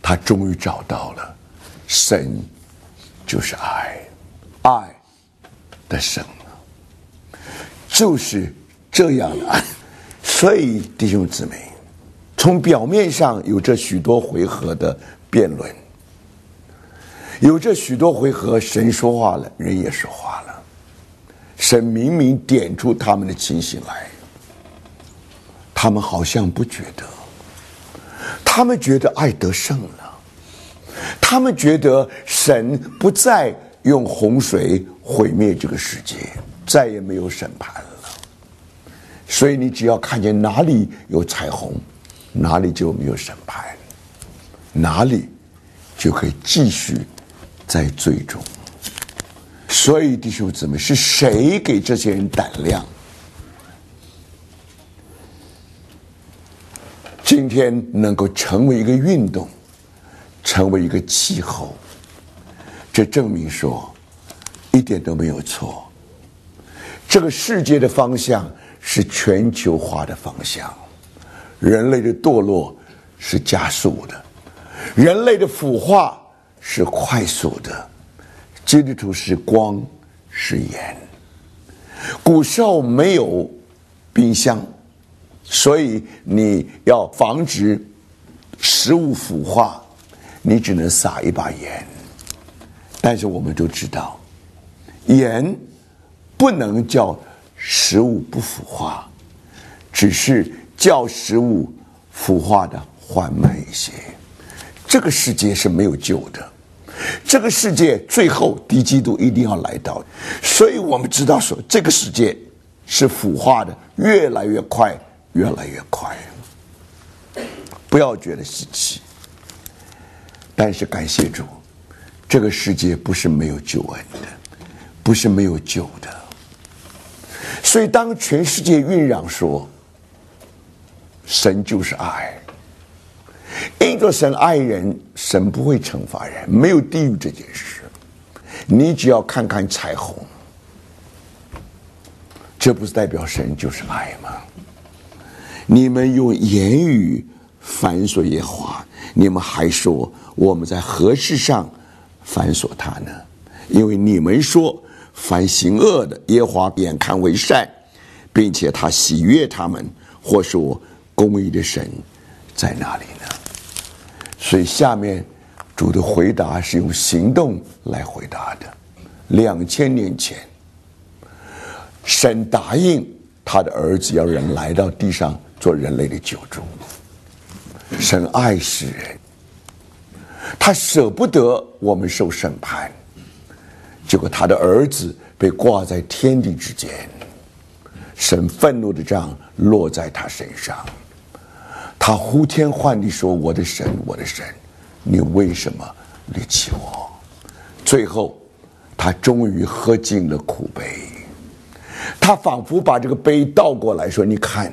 他终于找到了，神就是爱，爱的神就是这样的爱。所以弟兄姊妹，从表面上有这许多回合的辩论，有这许多回合，神说话了，人也说话了，神明明点出他们的情形来，他们好像不觉得，他们觉得爱得胜了，他们觉得神不再用洪水毁灭这个世界，再也没有审判了。所以你只要看见哪里有彩虹，哪里就没有审判，哪里就可以继续在罪中。所以弟兄姊妹，是谁给这些人胆量？今天能够成为一个运动，成为一个气候，这证明说一点都没有错。这个世界的方向是全球化的方向，人类的堕落是加速的，人类的腐化是快速的。基督徒是光是盐。古时候没有冰箱，所以你要防止食物腐化，你只能撒一把盐。但是我们都知道，盐不能叫食物不腐化，只是叫食物腐化的缓慢一些。这个世界是没有救的，这个世界最后敌基督一定要来到，所以我们知道说这个世界是腐化的，越来越快，越来越快。不要觉得稀奇，但是感谢主，这个世界不是没有救恩的，不是没有救的。所以当全世界酝嚷说神就是爱，因着神爱人，神不会惩罚人，没有地狱这件事。你只要看看彩虹，这不是代表神就是爱吗？你们用言语反锁耶和华，你们还说我们在何事上反锁他呢？因为你们说凡行恶的，耶和华眼看为善，并且他喜悦他们，或说公义的神在哪里呢？所以下面主的回答是用行动来回答的。2000年前，神答应他的儿子要人来到地上做人类的救主。神爱世人，他舍不得我们受审判，结果他的儿子被挂在天地之间，神愤怒的杖落在他身上，他呼天唤地说：我的神，我的神，你为什么离弃我？最后他终于喝尽了苦杯，他仿佛把这个杯倒过来说，你看，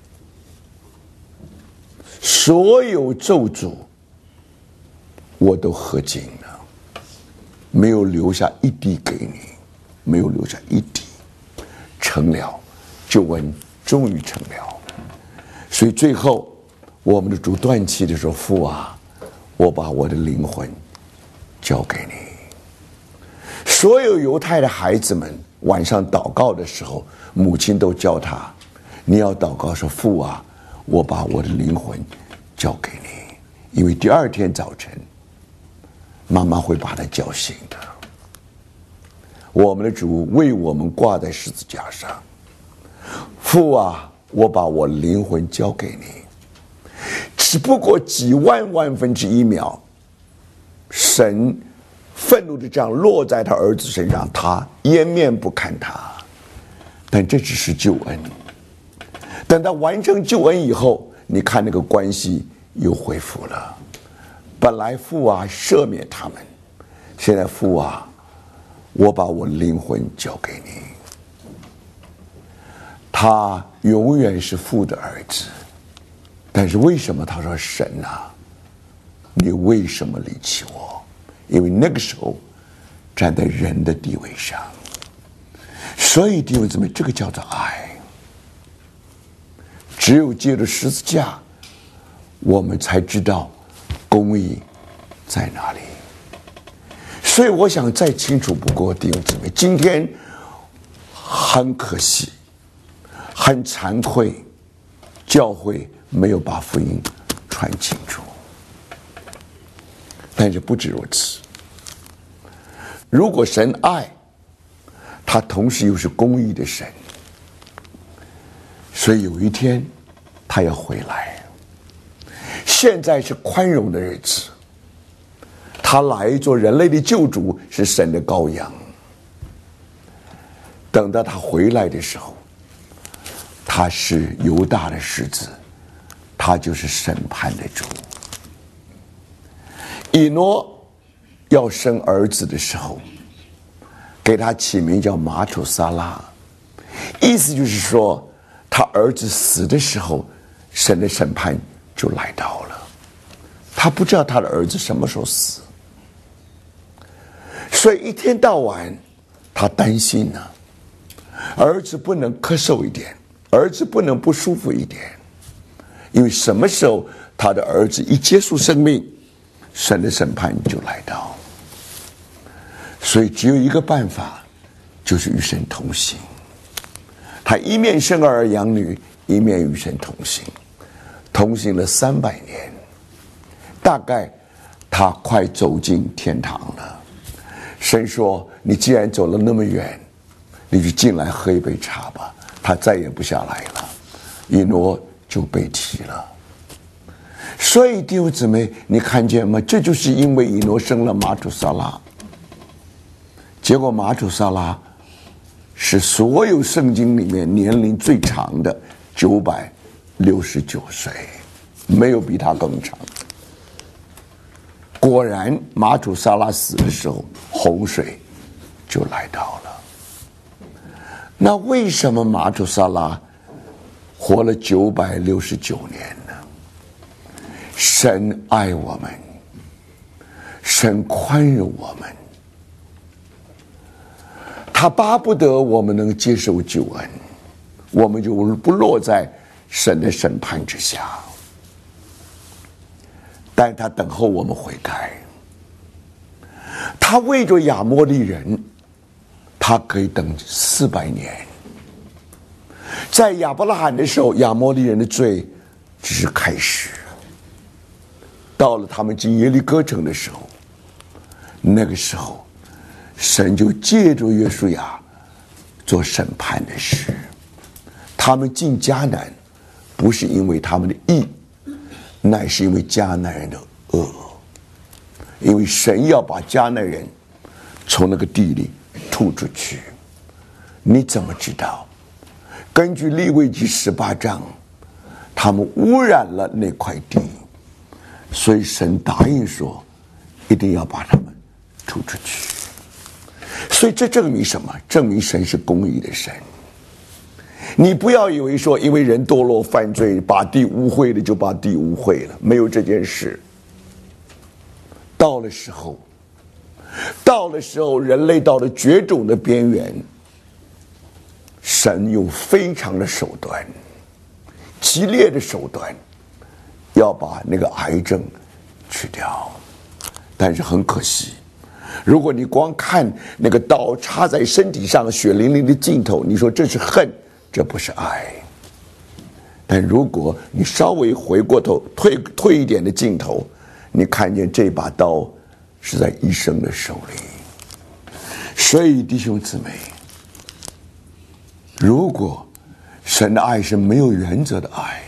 所有咒诅我都喝尽了，没有留下一滴给你，没有留下一滴，成了，救恩终于成了。所以最后我们的主断气的说：父啊，我把我的灵魂交给你。所有犹太的孩子们晚上祷告的时候，母亲都教他，你要祷告说：父啊，我把我的灵魂交给你，因为第二天早晨妈妈会把他叫醒的。我们的主为我们挂在十字架上，父啊，我把我灵魂交给你。只不过几万分之一秒，神愤怒的杖落在他儿子身上，他掩面不看他，但这只是救恩。等他完成救恩以后，你看那个关系又恢复了。本来父啊赦免他们，现在父啊，我把我灵魂交给你。他永远是父的儿子，但是为什么他说神啊，你为什么离弃我？因为那个时候站在人的地位上。所以弟兄姊妹，这个叫做爱。只有借着十字架，我们才知道公义在哪里？所以我想再清楚不过，弟兄姊妹，今天很可惜，很惭愧，教会没有把福音传清楚。但是不止如此，如果神爱，他同时又是公义的神，所以有一天他要回来。现在是宽容的日子，他来做人类的救主，是神的羔羊。等到他回来的时候，他是犹大的狮子，他就是审判的主。以诺要生儿子的时候，给他起名叫马土撒拉，意思就是说，他儿子死的时候，神的审判就来到了。他不知道他的儿子什么时候死，所以一天到晚他担心呢，儿子不能咳嗽一点，儿子不能不舒服一点，因为什么时候他的儿子一结束生命，神的审判就来到。所以只有一个办法，就是与神同行。他一面生儿养女，一面与神同行，同行了300年，大概他快走进天堂了。神说：“你既然走了那么远，你就进来喝一杯茶吧。”他再也不下来了，以诺就被提了。所以弟兄姊妹，你看见吗？这就是因为以诺生了马土撒拉，结果马土撒拉是所有圣经里面年龄最长的969岁，没有比他更长。果然马土撒拉死的时候，洪水就来到了。那为什么马土撒拉活了969年呢？神爱我们，神宽容我们，他巴不得我们能接受救恩，我们就不落在神的审判之下。但他等候我们悔改，他为着亚摩利人，他可以等400年。在亚伯拉罕的时候，亚摩利人的罪只是开始，到了他们进耶利哥城的时候，那个时候神就借着约书亚做审判的事。他们进迦南不是因为他们的义，乃是因为迦南人的恶，因为神要把迦南人从那个地里吐出去。你怎么知道？根据利未记18章，他们污染了那块地，所以神答应说一定要把他们吐出去。所以这证明什么？证明神是公义的神。你不要以为说因为人堕落犯罪把地污秽了就把地污秽了，没有这件事。到了时候人类到了绝种的边缘，神用非常的手段，激烈的手段，要把那个癌症去掉。但是很可惜，如果你光看那个刀插在身体上血淋淋的镜头，你说这是恨，这不是爱。但如果你稍微回过头退一点的镜头，你看见这把刀是在医生的手里。所以弟兄姊妹，如果神的爱是没有原则的爱，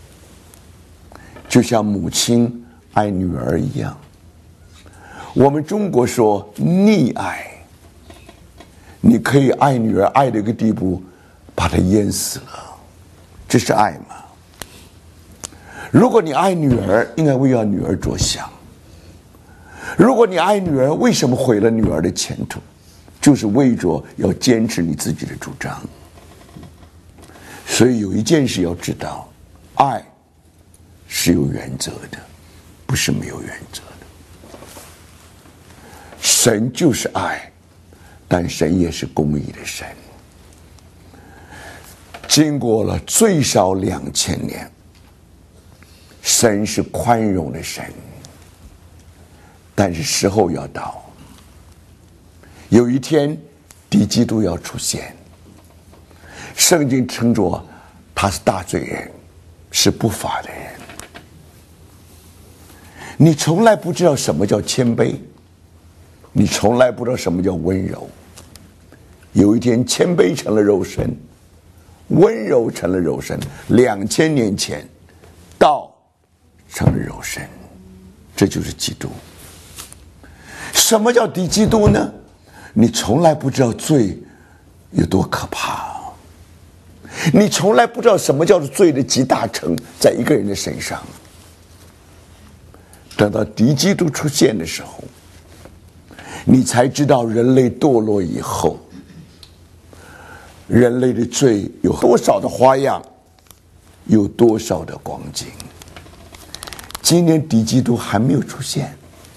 就像母亲爱女儿一样，我们中国说溺爱，你可以爱女儿爱到一个地步把她淹死了，这是爱吗？如果你爱女儿，应该为要女儿着想。如果你爱女儿，为什么毁了女儿的前途？就是为着要坚持你自己的主张。所以有一件事要知道，爱是有原则的，不是没有原则的。神就是爱，但神也是公义的神。经过了最少2000年，神是宽容的神， 但是时候要到，有一天敌基督要出现。圣经称作他是大罪人，是不法的人。你从来不知道什么叫谦卑，你从来不知道什么叫温柔。有一天谦卑成了肉身，温柔成了肉身。2000年前道成了肉身，这就是基督。什么叫敌基督呢？你从来不知道罪有多可怕，你从来不知道什么叫做罪的集大成在一个人的身上。等到敌基督出现的时候，你才知道人类堕落以后，人类的罪有多少的花样，有多少的光景。今天敌基督还没有出现，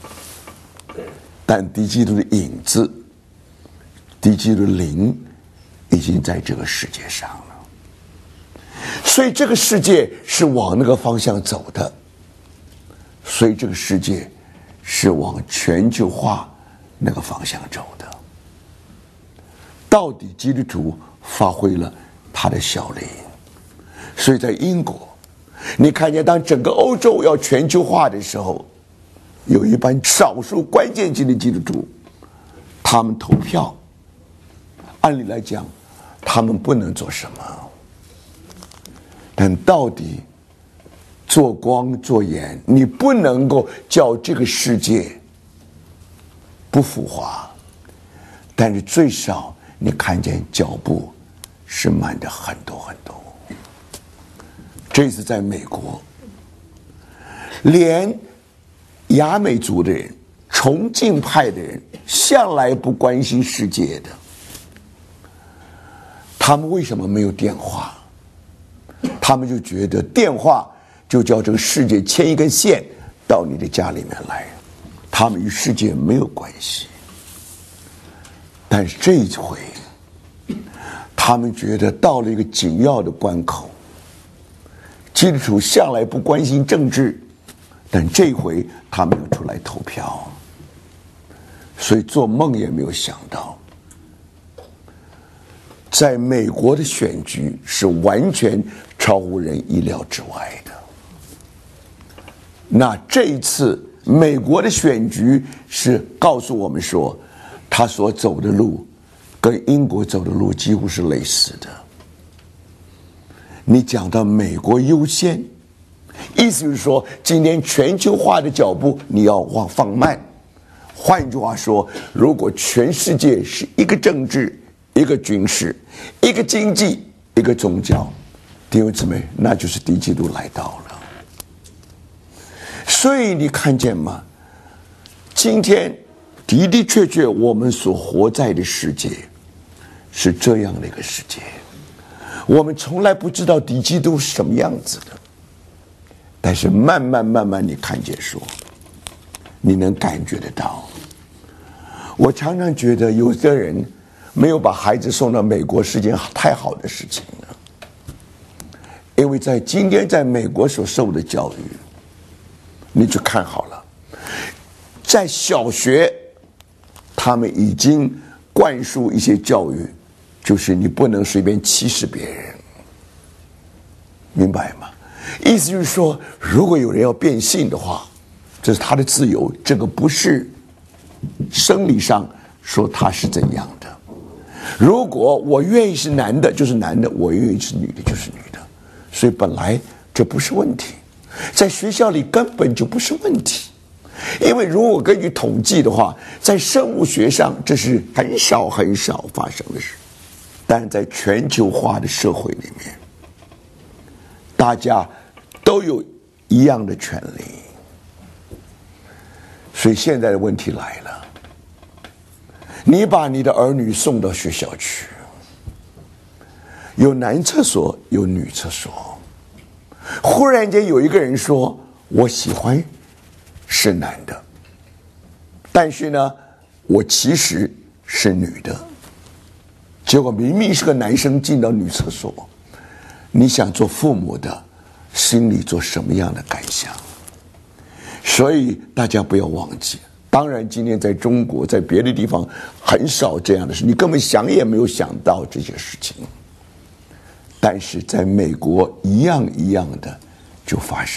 但敌基督的影子，敌基督的灵已经在这个世界上了。所以这个世界是往那个方向走的，所以这个世界是往全球化那个方向走的。到底基督徒发挥了他的效力。所以在英国，你看见当整个欧洲要全球化的时候，有一班少数关键性的基督徒，他们投票。按理来讲，他们不能做什么，但到底做光做盐，你不能够叫这个世界不腐化，但是最少你看见脚步是慢的很多很多。这次在美国，连亚美族的人、崇敬派的人向来不关心世界的，他们为什么没有电话？他们就觉得电话就叫这个世界牵一根线到你的家里面来，他们与世界没有关系。但是这一回，他们觉得到了一个紧要的关口。基督徒向来不关心政治，但这回他们要出来投票，所以做梦也没有想到，在美国的选举是完全超乎人意料之外的。那这一次美国的选举是告诉我们说，他所走的路跟英国走的路几乎是类似的。你讲到美国优先，意思就是说今天全球化的脚步你要往放慢。换句话说，如果全世界是一个政治、一个军事、一个经济、一个宗教，弟兄姊妹，那就是敌基督来到了。所以你看见吗？今天的的确确我们所活在的世界是这样的一个世界。我们从来不知道敌基督是什么样子的，但是慢慢你看见说，你能感觉得到。我常常觉得有的人没有把孩子送到美国是件太好的事情了，因为在今天在美国所受的教育，你去看好了，在小学他们已经灌输一些教育，就是你不能随便歧视别人，明白吗？意思就是说，如果有人要变性的话，这是他的自由，这个不是生理上说他是怎样的。如果我愿意是男的就是男的，我愿意是女的就是女的，所以本来这不是问题，在学校里根本就不是问题。因为如果根据统计的话，在生物学上这是很少发生的事，但在全球化的社会里面，大家都有一样的权利。所以现在的问题来了，你把你的儿女送到学校去，有男厕所有女厕所，忽然间有一个人说我喜欢是男的，但是呢我其实是女的，结果明明是个男生进到女厕所，你想做父母的心里做什么样的感想？所以大家不要忘记， 当然，今天在中国，在别的地方很少这样的事，你根本想也没有想到这些事情。但是在美国，一样一样的就发生。